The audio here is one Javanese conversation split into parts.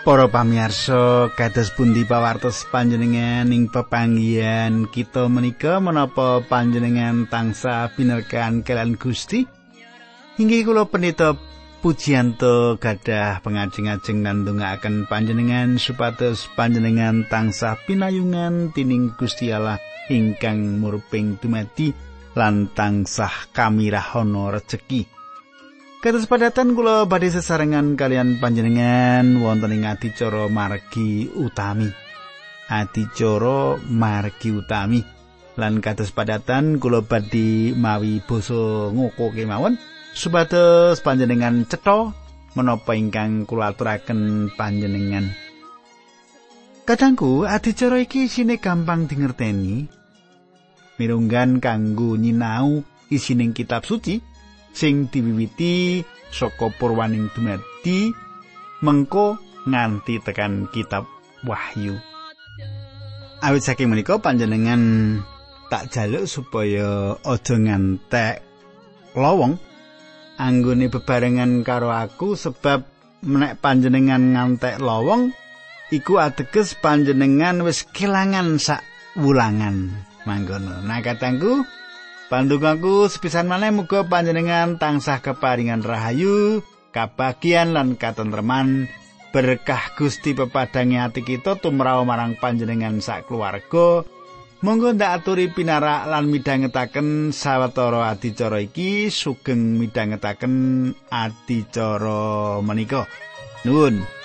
Para pamirsa, kados pundi pawartos panjenengan ing pepanggihan kita menika menapa panjenengan tansah pinerkan kalian Gusti? Inggih kula pendeta Pujiyanto gadah pengajeng-ajeng nandhungaken panjenengan supados panjenengan tansah pinayungan tining Gusti Allah ingkang murping dumadi lan tansah kamirahana rejeki. Kados padatan kula badhe sesarengan kalian panjenengan wonten ing adicara margi utami. Adicara margi utami. Lan kados padatan kula badhe mawi basa ngoko kemawon supados panjenengan cetha menapa ingkang kula aturaken panjenengan. Kadangku adicara iki isine gampang dingerteni. Mirunggan kanggo nyinau isining kitab suci sing diwiwiti saka purwaning dumadi mengko nganti tekan kitab Wahyu. Awit saking menika panjenengan tak jaluk supaya aja ngantek lowong anggone bebarengan karo aku sebab menek panjenengan ngantek lowong iku ateges panjenengan wis kelangan sak wulangan mangkono. Nah katangku pandongaku sepisan maneh muga panjenengan tansah keparingan rahayu, kabagyan lan katentreman berkah Gusti pepadangi ati kita tumrap marang panjenengan sak keluarga. Monggo ndak aturi pinarak lan midhangetaken sawetara adicara iki sugeng midhangetaken adicara menika. Nuwun.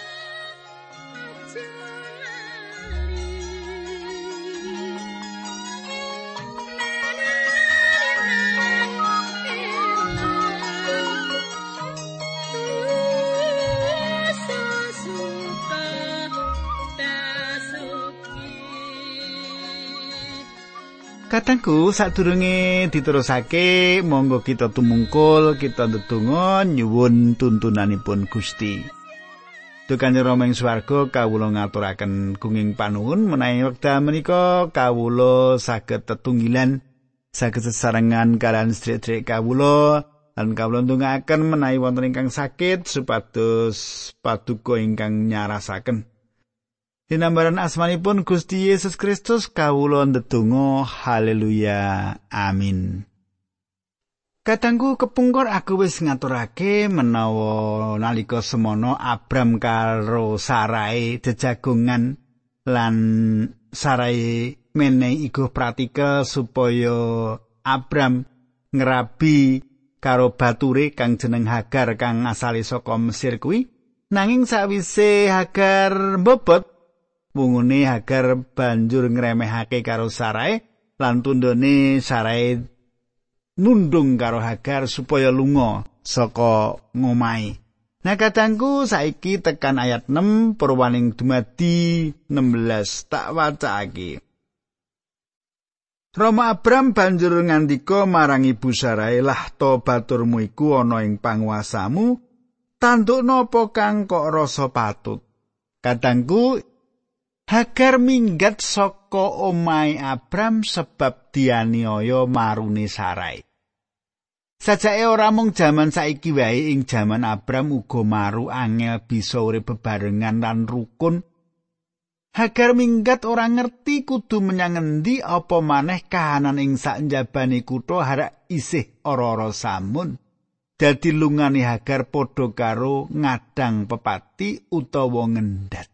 Katangku sadurunge diterusake monggo kita tumungkul kita ndedonga nyuwun tuntunanipun Gusti. Duh Kanjeng Rama ing swarga kawula ngaturaken gunging panuwun menawi wekdal menika kawula saged tetunggilan saged sesarengan kaliyan sedherek kawula lan kawula ndongaaken menawi wonten ingkang sakit supados paduka ingkang nyarasaken. Dinambaran asmanipun Gusti Yesus Kristus kawula ndedonga haleluya amin. Katanggu kepungkur aku wis ngaturake menawa nalika semono Abram karo Sarai jejagongan lan Sarai menehi iguh pratika supaya Abram ngrabi karo bature kang jeneng Hagar kang asale saka Mesir kuwi. Nanging sawise Hagar mbobot wungune Hagar banjur ngremehake karo Sarai lan tundone Sarai nundung karo Hagar supaya lunga saka ngomahe. Nah katangku saiki tekan ayat 6 purwaning dumadi 16 tak wacake. Rama Abram banjur ngandika marang ibu Sarai, "Lah to baturmu iku ana ing panguwasamu, tanduk napa kang kok rasa patut?" Katangku Hagar minggat saka omahe Abram sebab dianiaya marune Sarai. Sajake ora mung jaman saiki wae ing jaman Abram uga maru angel bisa urip bebarengan lan rukun. Hagar minggat ora ngerti kudu menyang endi apa maneh kahanan ing sakjabane kutha harak isih ora-ora samun. Dadi lungane Hagar padha karo ngadang pepati utawa ngendhat.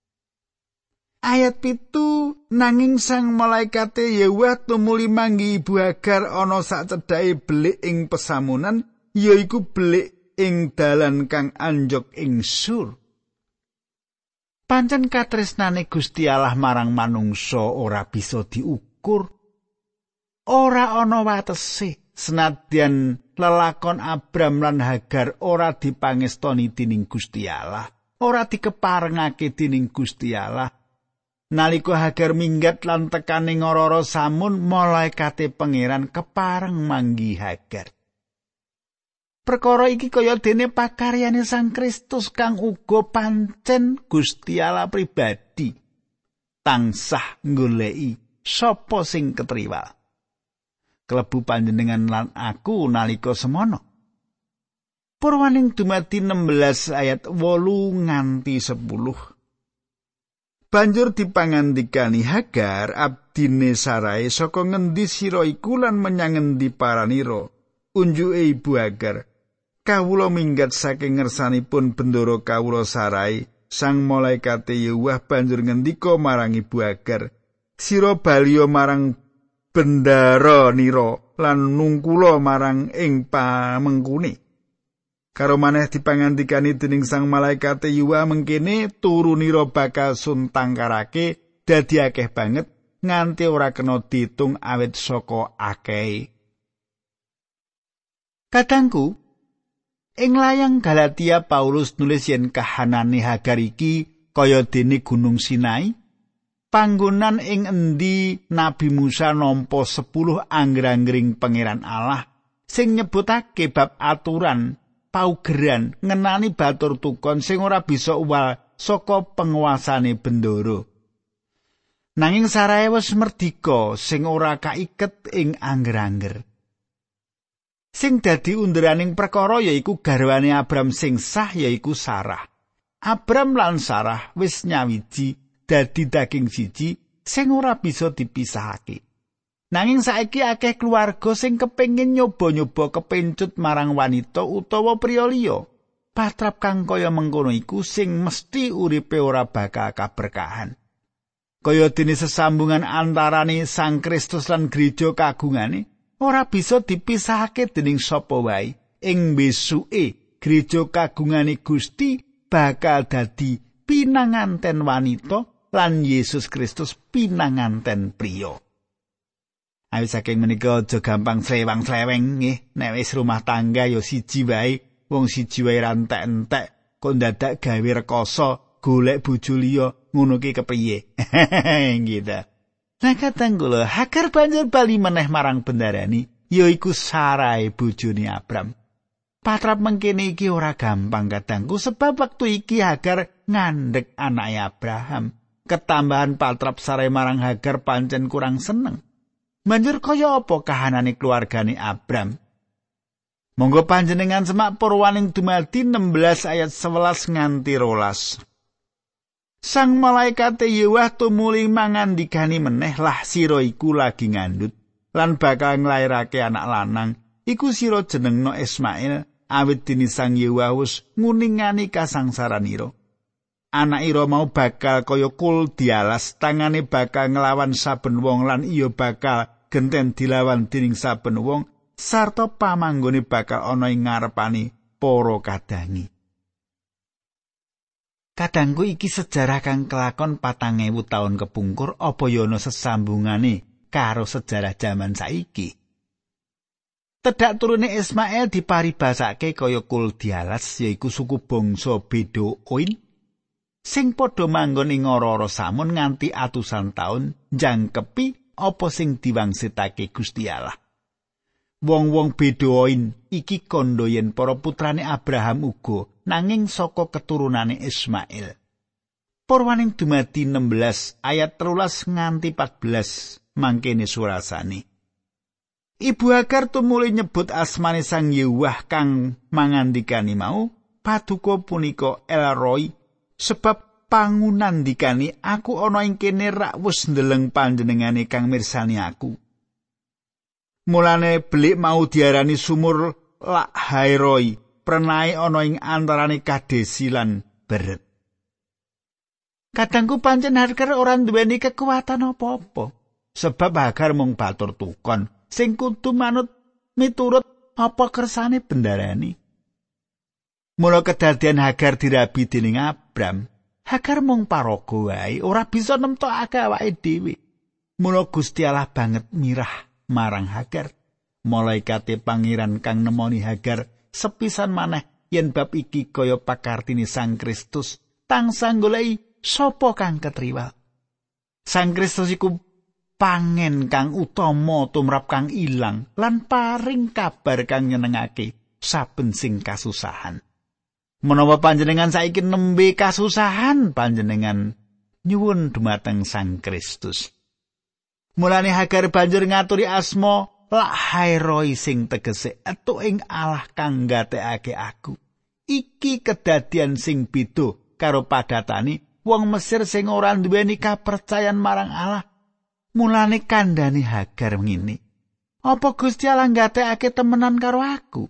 Ayat 7 nanging sang malaikate Yahweh tumuli manggi ibu Hagar ana sacedhake belik ing pesamunan yaiku belik ing dalan kang anjok ing Sur. Pancen katresnane Gusti Allah marang manungsa ora bisa diukur. Ora ana watese senadyan lelakon Abram lan Hagar ora dipangestoni dening Gusti Allah, ora dikeparengake dening Gusti Allah. Nalika Hagar minggat lan tekaning ora-ora samun, malaikate pangeran kepareng manggi Hagar. Perkara iki kaya dene pakaryane Sang Kristus kang uga pancen Gusti Allah pribadi. Tansah nggoleki sapa sing ketriwal. Klebu panjenengan lan aku nalika semono. Purwaning dumadi 16 ayat 8 nganti 10. Banjur dipangandikani Hagar abdine Sarai, saka ngendi sira iku lan menyang ngendi paranira? Unjuke ibu Hagar, kawula minggat saking ngersanipun bendara kawula Sarai. Sang malaikate Yahweh banjur ngendika marang ibu Hagar, sira baliya marang bendara nira lan nungkula marang ing pamengkune. Karo maneh dipangandikani dening sang malaikate Yahweh mengkene turunira bakal suntangkarake dadi akeh banget nganti ora kena diitung awit saka akeh. Kadangku, ing layang Galatia Paulus nulis yen kahanane Hagar iki kaya dene Gunung Sinai, panggonan ing endi Nabi Musa nampa 10 angger-anggering pangeran Allah sing nyebutake bab aturan paugeran ngenani batur tukon sing ora bisa uwal saka penguasane bendara. Nanging Sarai wis merdika sing ora kaiket ing angger-angger. Sing dadi underaning perkara yaiku garwane Abram sing sah yaiku Sarah. Abram lan Sarah wis nyawiji dadi daging siji sing ora bisa dipisahake. Nanging saiki akeh keluarga sing kepengin nyoba-nyoba kepencut marang wanita utawa priya liya. Patrap kang kaya mengkono iku sing mesti uripe ora bakal kaberkahan. Kaya dene sesambungan antarane Sang Kristus lan gereja kagungane ora bisa dipisahake dening sapa wae. Ing besuke gereja kagungane Gusti bakal dadi pinanganten wanita lan Yesus Kristus pinanganten priya. Ayo saking menika aja gampang slewang-sleweng nggih, nek wis rumah tangga ya siji wae, wong siji wae ra entek-entek kok dadak gawe rekoso golek bojo liya ngono ki kepriye. Gitu. Nah kadang kula Hagar banjur bali meneh marang bendarani, yaiku Sarai bojone Abram. Patrap mengkene iki ora gampang kadangku sebab waktu iki Hagar ngandhek anake Abraham. Ketambahan patrap Sarai marang Hagar pancen kurang seneng. Banjur kaya apa kahanane keluargane Abram? Monggo panjenengan semak Purwaning dumadi 16 ayat 11 nganti 12. Sang malaikate Yahweh tumuli mangandikani meneh, lah sira iku lagi ngandhut lan bakal nglairake anak lanang. Iku sira jenengno Ismail, awit dene Sang Yahweh wis nguningani kasangsaranira. Anak ira mau bakal kaya kul dialas, tangane bakal nglawan saben wong lan iya bakal genten dilawan dening saben wong, sarta pamanggone bakal ana ing ngarepane para kadangi. Kadangku iki sejarah kang kelakon 4.000 taun kepungkur, apa ya ana sesambungane karo sejarah jaman saiki. Tedak turune Ismail diparibasake kaya kul dialas, yaiku suku bangsa Bedoin sing padha manggon ing ora-ora samun nganti atusan taun njangkepi apa sing diwangsitake Gusti Allah. Wong-wong Bedoin iki kandha yen para putrane Abraham uga nanging saka keturunane Ismail. Purwaning dumadi 16 ayat 13 nganti 14 mangkene surasane. Ibu Hagar tumuli nyebut asmane Sang Yahweh kang mangandikani mau, paduka punika El-Roi, sebab pangunandikani aku ana ing kene rak wis ndeleng panjenengane kang mirsani aku. Mulane belik mau diarani sumur Lahairoi, prenai ana ing antarane Kadesi lan Beret. Kadangku pancen Hagar ora nduweni kekuatan apa-apa, sebab Hagar mung batur tukon sing kudu manut miturut apa kersane bendarani. Mula kedadian Hagar dirabi dening Abram, Hagar mung paraga wae, ora bisa nemtokake awake dhewe. Mula Gusti Allah banget mirah marang Hagar. Malaikate pangeran kang nemoni Hagar sepisan maneh yen bab iki kaya pakartine Sang Kristus tansah goleki sapa kang ketriwal. Sang Kristus iku pangen kang utama tumrap kang ilang lan paring kabar kang nyenengake saben sing kasusahan. Menawa panjenengan saiki nembe kasusahan, panjenengan nyuwun dumateng Sang Kristus. Mulane Hagar banjur ngaturi asma lak hairoi sing tegese etuk ing Allah kang nggatekake aku. Iki kedadian sing beda karo padatane wong Mesir sing ora nduweni kapercayan marang Allah. Mulane kandhane Hagar ngene. Apa Gusti Allah nggatekake temenan karo aku?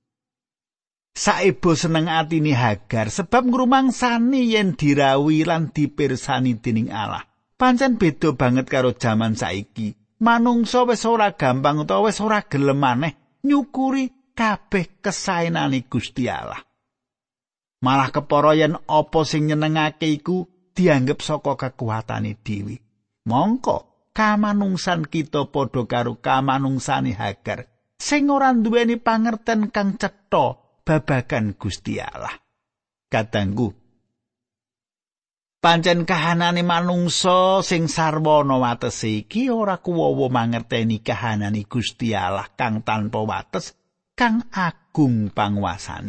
Saebo seneng atine Hagar sebab ngrumangsani yen dirawuhi lan dipirsani dening Allah. Pancen beda banget karo jaman saiki. Manungsa wis ora gampang utawa wis ora gelem maneh nyukuri kabeh kesaenane Gusti Allah. Malah kepara yen apa sing nyenengake iku dianggep saka kekuatane dhewe. Mongko kamanungsan kita padha karo kamanungsane Hagar sing ora nduweni pangerten kang cetha babagan Gusti Allah. Kadangku, pancen kahanane manungsa sing sarwana watese iki ora kuwawa mangerteni kahanane Gusti Allah kang tanpa wates, kang agung panguwasane.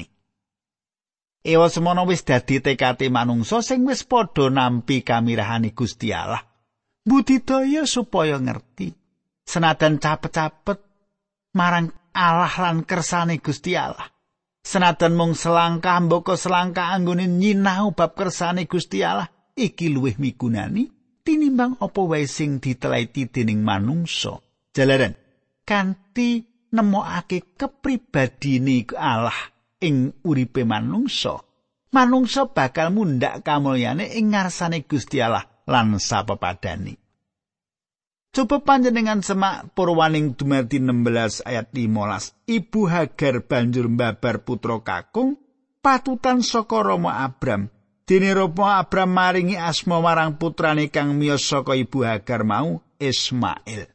Ewa semono wis dadi tekate manungsa sing wis padha nampi kamirahane Gusti Allah. Budidaya supaya ngerti senajan capet-capet marang Allah lan kersane Gusti Allah. Senajan mung selangkah mboko selangkah anggone nyinau bab kersane Gusti Allah, iki luwih migunani tinimbang apa wae sing diteliti dening manungsa. Jalaran kanthi nemokake kepribadine Allah ing uripe manungsa, manungsa bakal mundhak kamulyane ing ngarsane Gusti Allah lan sapepadane. Coba panjenengan semak Purwaning dumadi 16 ayat 15. Ibu Hagar banjur mbabar putra kakung patutan saka Rama Abram. Dene Rama Abram maringi asma marang putrane kang miyos saka ibu Hagar mau Ismail.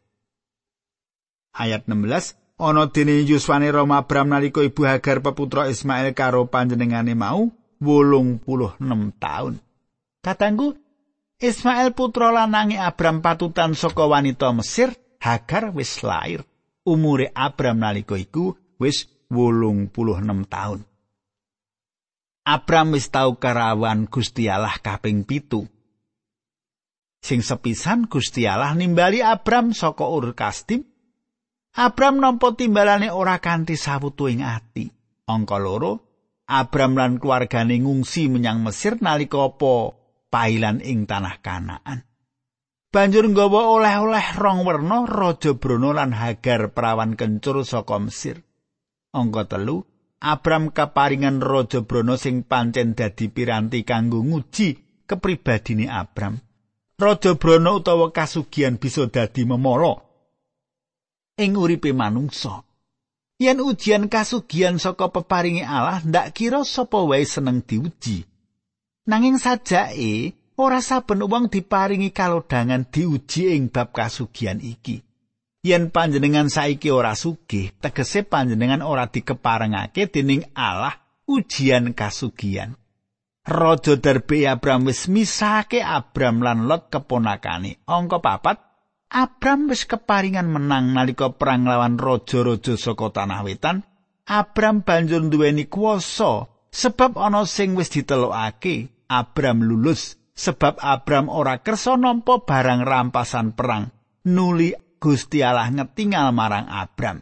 Ayat 16. Ana dene yuswane Rama Abram nalika ibu Hagar peputra Ismail karo panjenengane mau 86 taun. Katanggu, Ismail putra lanange Abram patutan saka wanita Mesir, Hagar wis lair. Umure Abram nalika iku wis 86 taun. Abram wis tau karawan Gusti Allah kaping 7. Sing sepisan Gusti Allah nimbali Abram saka Ur Kasdim. Abram nampa timbalane ora kanthi sawutu ing ati. Angka 2, Abram lan keluargane ngungsi menyang Mesir nalika apa pailan ing tanah Kanaan. Banjur nggawa oleh-oleh rong werna Raja Brana lan Hagar perawan kencur saka Mesir. Angka 3, Abram kaparingan Raja Brana sing pancen dadi piranti kanggo nguji kepribadine Abram. Raja Brana utawa kasugihan bisa dadi memala ing uripe manungsa. Yen ujian kasugihan saka peparinge Allah, ndak kira sapa wae seneng diuji. Nanging sajake ora saben wong diparingi kalodhangan diuji ing bab kasugihan iki. Yen panjenengan saiki ora sugih, tegese panjenengan ora dikeparengake dening Allah ujian kasugihan. Raja Darbe Abram wis misahake Abram lan Lot keponakane. Angka 4, Abram wis keparingan menang nalika perang lawan raja-raja saka tanah wetan. Abram banjur nduweni kuwasa sebab ana sing wis ditelokake. Abram lulus sebab Abram ora kersa nampa barang rampasan perang. Nuli Gusti Allah ngetingal marang Abram.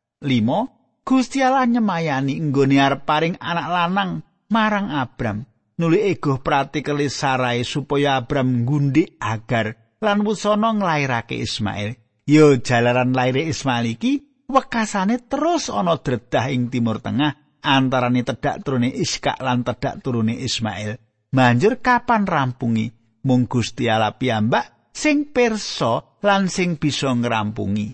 5. Gusti Allah nyemayani nggone arep paring anak lanang marang Abram. Nuli egoh pratikele Sarai supaya Abram nggundik Hagar lan wusana nglairake Ismail. Yo jalaran laire Ismail iki wekasane terus ana dredah ing Timur Tengah antarane tedhak turune Iskak lan tedhak turune Ismail. Banjur kapan rampungi? Mung Gusti Allah piyambak sing pirsa lan sing bisa ngrampungi.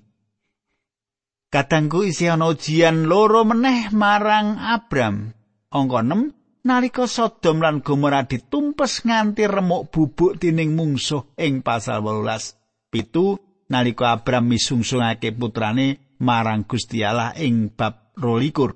Kadangku isih ana ujian loro meneh marang Abram. Angka 6, nalika Sodom lan Gomora ditumpes nganti remuk bubuk dening mungsuh ing pasal 18. 7, nalika Abram misungsungake putrane marang Gusti Allah ing bab 22.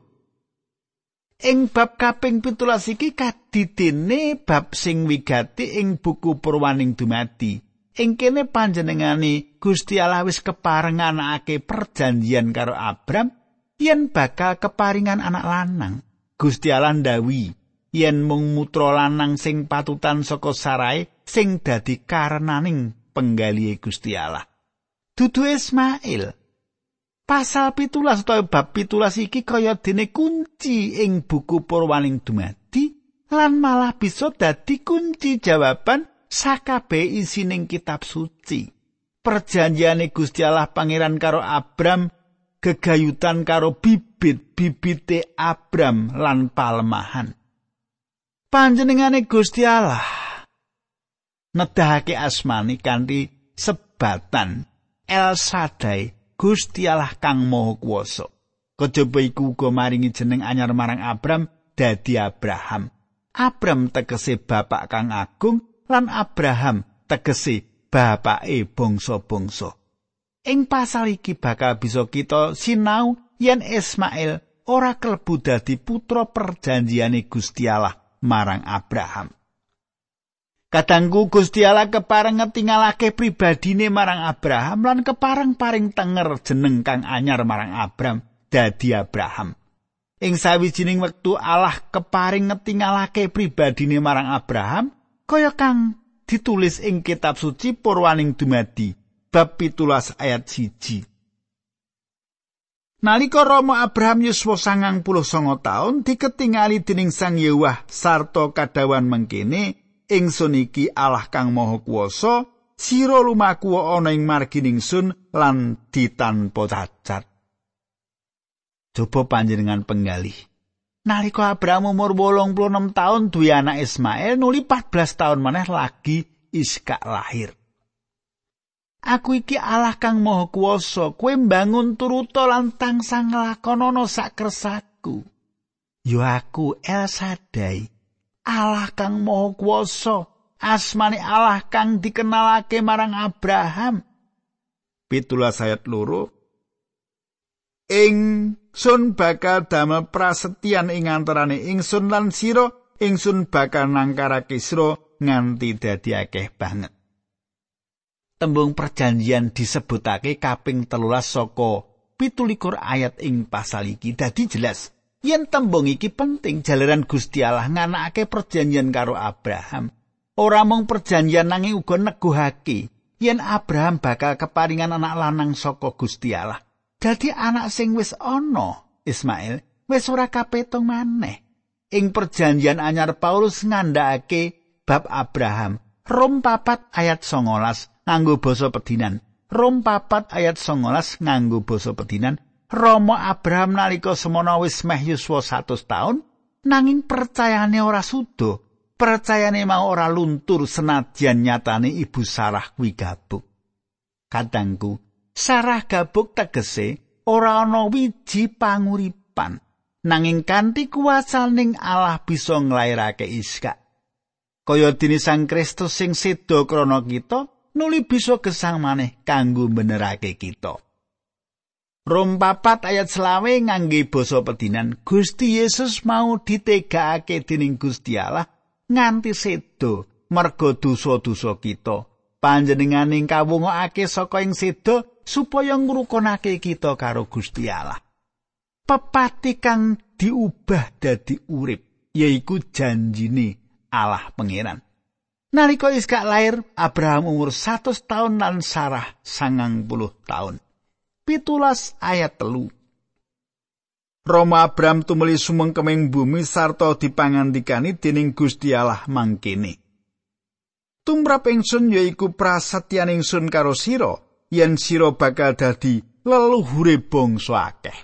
Ing bab kaping 17 iki kadidene bab sing wigati ing buku Purwaning dumadi. Ing kene panjenengane Gusti Allah wis keparenganake perjanjian karo Abram yen bakal keparingan anak lanang. Gusti Allah ndhawuhi yen mung mutra lanang sing patutan saka Sarai sing dadi karenaning penggalihe Gusti Allah. Dudu Ismail. Pasal 17 utawa bab 17 iki kaya dene kunci ing buku Purwaning Dumadi lan malah bisa dadi kunci jawaban sakabeh isining kitab suci. Perjanjiane Gusti Allah Pangeran karo Abram gegayutan karo bibite Abram lan palemahan. Panjenengane Gusti Allah nedahake asmane kanthi sebatan El Shaddai, Gusti Allah kang Maha Kuwasa. Kejaba iku uga maringi jeneng anyar marang Abram dadi Abraham. Abram tegese bapak kang agung lan Abraham tegese bapake bangsa-bangsa. Ing pasal iki bakal bisa kita sinau yen Ismail ora klebu dadi putra perjanjiane Gusti Allah marang Abraham. Kadangku Gusti Allah kepareng ngetingalake pribadine marang Abraham lan kepareng paring tenger jeneng kang anyar marang Abram dadi Abraham. Ing sawijining wektu Allah keparing ngetingalake pribadine marang Abraham kaya kang ditulis ing kitab suci Purwaning Dumadi bab 17 ayat 1. Nalika Rama Abraham yuswa 99 taun diketingali dening Sang Yewah sarta kadawan mengkene ingsun iki Allah kang Maha Kuwasa, sira lumaku ana ing margining sun lan ditanpa cacat. Coba panjenengan penggalih. Nalika Abraham umur 86 taun duwe anak Ismail, nuli 14 taun maneh lagi Iskak lahir. Aku iki Allah kang Maha Kuwasa, kowe mbangun turuta lan tansah nglakonana sak kersaku. Ya aku El Shaddai, Allah kang Maha Kuwasa, asmane Allah kang dikenalake marang Abraham. 17 ayat 2. Ingsun bakal damel prasetyan ing antarané ingsun lan sira, ingsun bakal nangkarake sira nganti dadi akeh banget. Tembung perjanjian disebutake kaping 13 saka 17 ayat ing pasal iki. Dadi jelas yen tembung iki penting jalaran Gusti Allah nganakake perjanjian karo Abraham. Ora mung perjanjian nanging uga neguhake yen Abraham bakal keparingan anak lanang saka Gusti Allah. Dadi anak sing wis ana, Ismail, wis ora kapetong maneh. Ing perjanjian anyar Paulus ngandhakake bab Abraham. Rom 4 ayat 19 nganggo basa pedinan. Rom 4 ayat 19 nganggo basa pedinan. Rama Abraham nalika semana wis meh yuswa 100 taun nanging percayane ora suda. Percayane mau ora luntur senadyan nyatane ibu Sarah kuwi gabuk. Kadangku, Sarah gabuk tegese ora ana wiji panguripan. Nanging kanthi kuwasaning Allah bisa nglairake Iskak. Kaya dene Sang Kristus sing seda krana kita, nuli bisa gesang maneh kanggo benerake kita. Rom 4 ayat 20 ngangge basa pedinan, Gusti Yesus mau ditegakake dening Gusti Allah nganti seda merga dosa-dosa kita. Panjenengane kawungokake saka ing seda supaya ngrukunake kita karo Gusti Allah. Pepati kang diubah dadi urip, yaiku janjine Allah Pangeran. Nalika Iskak lair, Abraham umur 100 taun lan Sarah 90 taun. 17 ayat 3. Rama Abraham tumeli sumengkeming bumi sarta dipangandikani dening Gusti Allah mangkene. Tumrap ingsun yaiku prasetyan ingsun karo sira, yen sira bakal dadi leluhure bangsa akeh.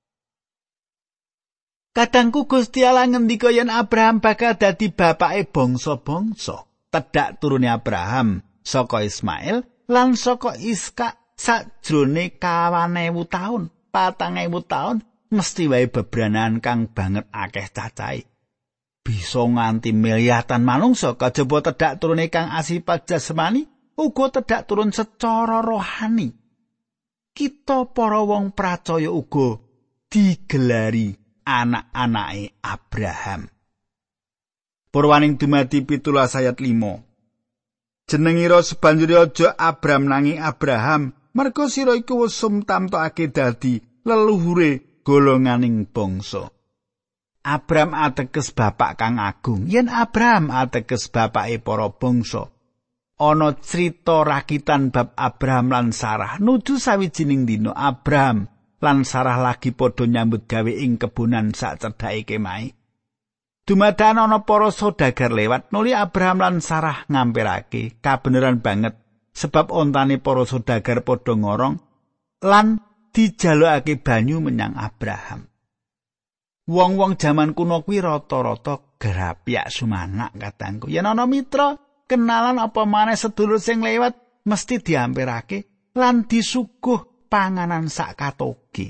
Kadangku Gusti Allah ngendika yen Abraham bakal dadi bapake bangsa-bangsa. Tedhak turune Abraham saka Ismail lan saka Iskak sajrone 4.000 taun. 4.000 taun mesti wae bebranan kang banget akeh cacahe. Bisa nganti miliatan manungsa kajaba tedhak turune kang asipat jasmani uga tedhak turun secara rohani. Kita para wong pracaya uga digelari anak-anake Abraham. Purwaning Dumadi 17 ayat 5. Jenengira sebanjure aja Abram nanging Abraham, merga sira iku wis tamtokake dadi leluhure golonganing bangsa. Abram ateges bapak kang agung, yen Abraham ateges bapake para bangsa. Ana crita rakitan bab Abraham lan Sarah. Nuju sawijining dina Abraham lan Sarah lagi padha nyambut gawe ing kebunan sak cedhake kemahe. Dumadakan ana para saudagar lewat nuli Abraham lan Sarah ngampirake kabeneran banget sebab ontane para saudagar padha ngorong lan dijalukake banyu menyang Abraham. Wong-wong jaman kuno kuwi rata-rata grapyak sumanak katangku. Yen ana mitra kenalan apa maneh sedulur sing lewat mesti diampirake lan disuguh panganan sak katoge.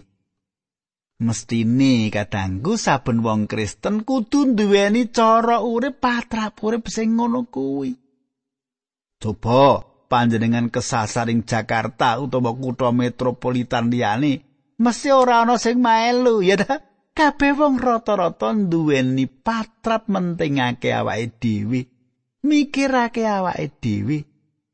Mestine kadangku saben wong Kristen kudu duweni cara urip patrap urip sing ngono kuwi. Coba panjenengan kesasar ing Jakarta utawa kutha metropolitan liyane, mesti ora ana sing melu ya ta. Kabeh wong rata-rata duweni patrap mentingake awake dhewe, mikirake awake dhewe,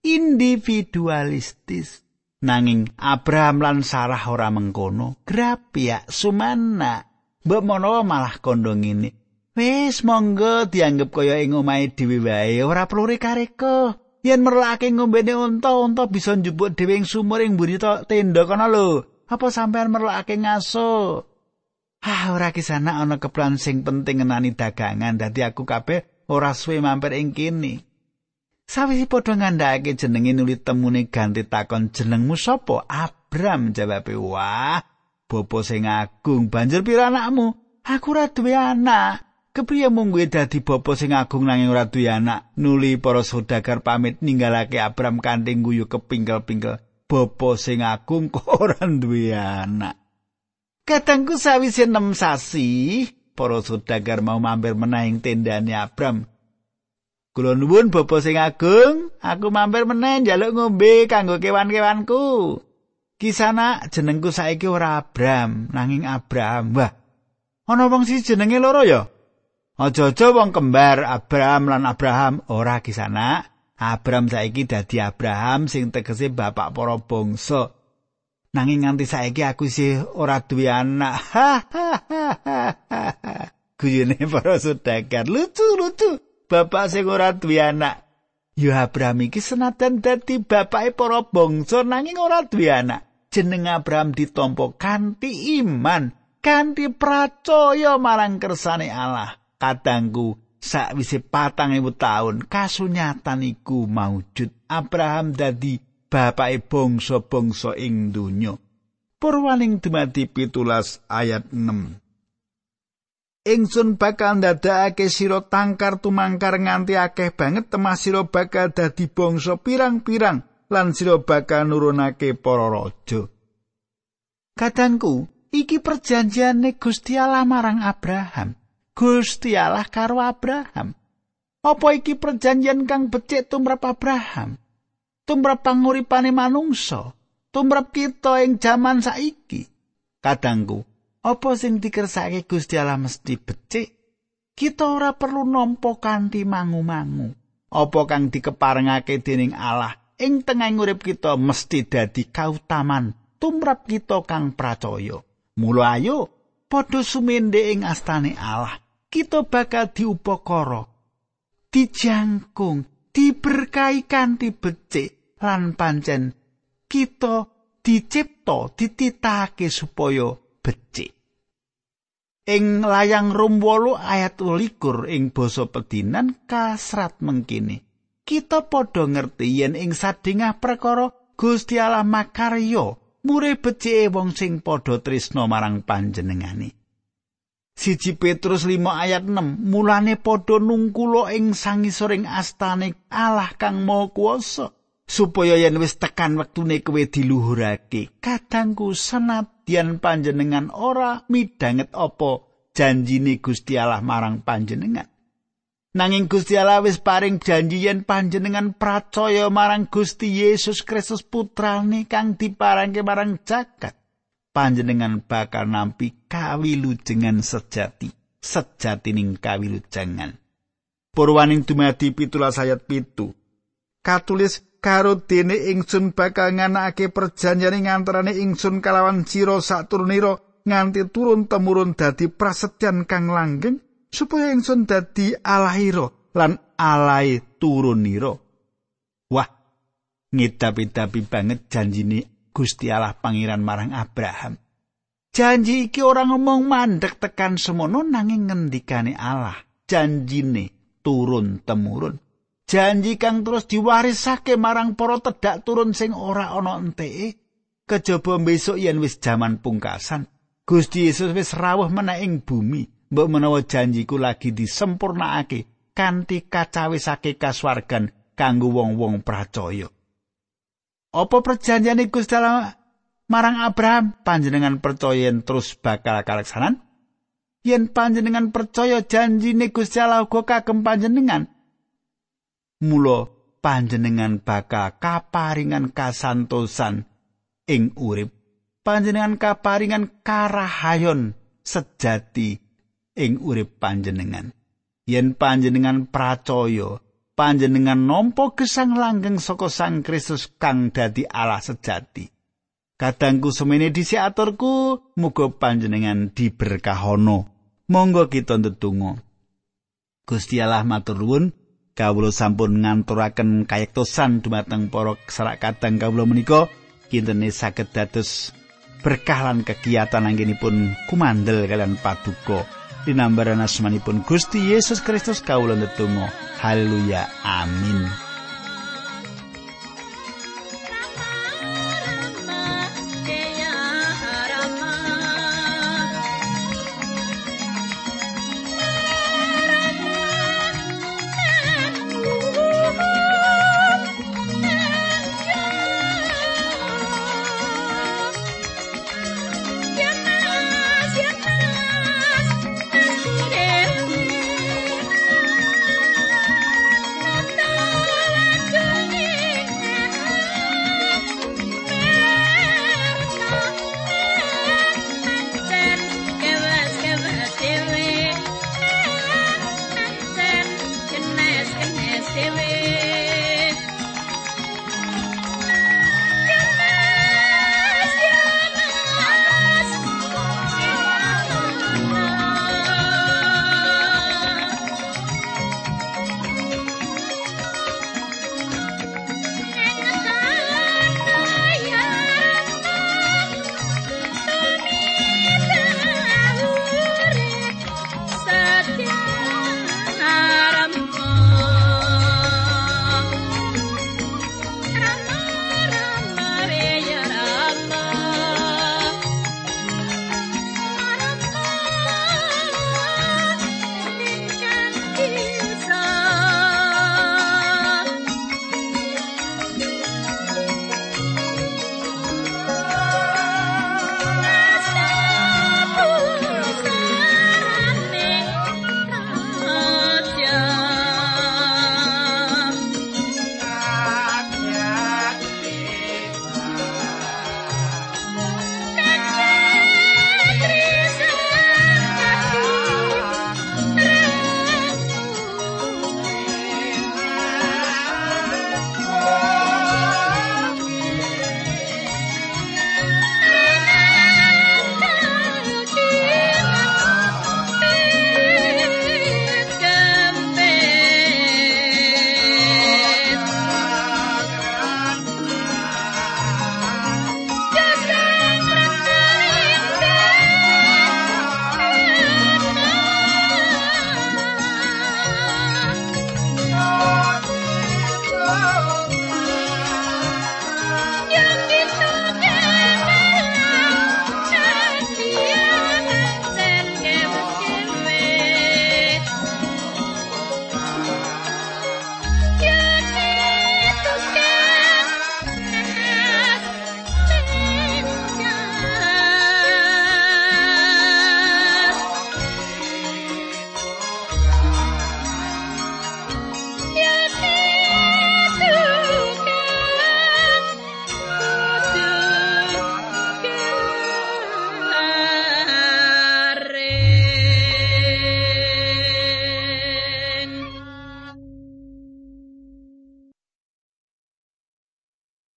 individualistis. Nanging Abraham lan Sarah ora mengkono, grapyak sumana. Mbok menawa malah kandha ngene. Wis monggo dianggep kaya ing omahe dhewe wae, ora perlu reka-reka. Yen merlake ngombene unta bisa njupuk dhewe ing sumur ing mburi tenda kana lho. Apa sampean merlake ngaso? Ora kisana ana keplan sing penting ngenani dagangan, dadi aku kabeh ora suwe mampir ing kene. Sawise padha ngandhakake jenenge nuli temune ganti takon jenengmu sapa? Abram jawabe. Wah, bapa sing agung, banjur pira anakmu? Aku ora duwe anak. Kepriye mung kowe dadi bapa sing agung nanging ora duwe anak? Nuli para saudagar pamit ninggalake Abram kanthi guyu kepingkel-pingkel. Bapa sing agung kok ora duwe anak. Katangku sawise 6 sasi, para saudagar mau mampir meneh ing tendane Abram. Kula nuwun Bapa sing agung, aku mampir meneh njaluk ngombe kanggo kewan-kewanku. Kisana jenengku saiki ora Abram, nanging Abraham. Wah, ana wong siji jenenge loro ya? Aja-aja wong kembar Abraham lan Abraham, ora Kisana. Abram saiki dadi Abraham sing tegese bapak para bangsa. Nanging nganti saiki aku isih ora duwe anak. Guyune para saudagar lucu-lucu. Bapak sing ora duwe anak. Ya Abraham iki senajan dadi bapake para bangsa nanging ora duwe anak. Jeneng Abraham ditampa kanthi iman, kanthi pracaya marang kersane Allah. Kadangku sakwise 4.000 taun kasunyatan iku maujud. Abraham dadi bapake bangsa-bangsa ing donya. Purwaning dumadi 17 ayat 6. Ingsun bakal ndadakake sira tangkar tumangkar nganti akeh banget temah sira bakal dadi bangsa pirang-pirang lan sira bakal nurunake para raja. Kadangku, iki perjanjiane Gusti Allah marang Abraham. Gusti Allah karo Abraham. Apa iki perjanjian kang becik tumrap Abraham? Tumrap panguripane manungsa, tumrap kita ing jaman saiki. Kadangku, apa sing dikersake Gusti Allah mesti becik. Kita ora perlu nampa kanthi mangu-mangu. Apa kang dikeparengake dening Allah ing tengahing urip kita mesti dadi kautaman tumrap kita kang pracaya. Mula ayo padha sumendhe ing astane Allah. Kita bakal diupakara, dijangkung, diberkahi kanthi becik lan pancen kita dicipta dititahake supaya becik. Ing layang Rum 8 ayat 21 ing basa pedinan kasrat mengkini. Kita padha ngerti yen ing sadengah perkara Gusti Allah makarya mure becike wong sing padha tresna marang panjenengane. 1 Petrus 5 ayat 6 mulane padha nungkula ing sangisoring astane Allah kang Maha Kuwasa supaya yen wis tekan wektune kowe diluhurake. Kadangku senadyan panjenengan ora midanget apa janjine Gusti Allah marang panjenengan. Nanging Gusti Allah wis paring janji yen panjenengan pracaya marang Gusti Yesus Kristus putrane kang diparengke marang jagat. Panjenengan bakal nampi kawilujengan sejatining kawilujengan. Purwaning dumadi 17 ayat 7. Katulis karo dene ingsun bakal nganakake perjanjian ing antarané ingsun kalawan sira saturunira nganti turun temurun dadi prasetyan kang langgeng supaya ingsun dadi Allahira lan Alahe turunira. Wah, ngedapi-dapi banget janjine Gusti Allah Pangeran marang Abraham. Janji iki ora ngomong mandhek tekan semono nanging ngendikane Allah. Janjine turun temurun. Janji kang terus diwarisake marang para tedhak turun sing ora ana enteke. Kejaba besok yen wis jaman pungkasan, Gusti Yesus wis rawuh meneh ing bumi. Mbok menawa janjiku lagi disempurnakake kanthi kacawisake kasuwargan kanggo wong-wong pracaya. Apa perjanjiane Gusti Allah marang Abraham? Panjenengan percaya yen terus bakal kaleksanan? Yen panjenengan percaya janjine Gusti Allah uga kagem panjenengan, mula panjenengan bakal kaparingan kasantosan ing urip. Panjenengan kaparingan karahayon sejati ing urip panjenengan. Yen panjenengan pracaya, panjenengan nampa gesang langgeng saka Sang Kristus kang dadi Allah sejati. Kadangku semene dhisik aturku, muga panjenengan diberkahono. Monggo kita ndedonga. Gusti Allah matur nuwun, kawula sampun nganturaken kayektosan dumateng para serak kadang kawula menika, kintene saged dados berkah lan kegiatan anggenipun kumandel kalian paduka. Dinambaran asmanipun Gusti Yesus Kristus kawula ndedonga. Haleluya. Amin.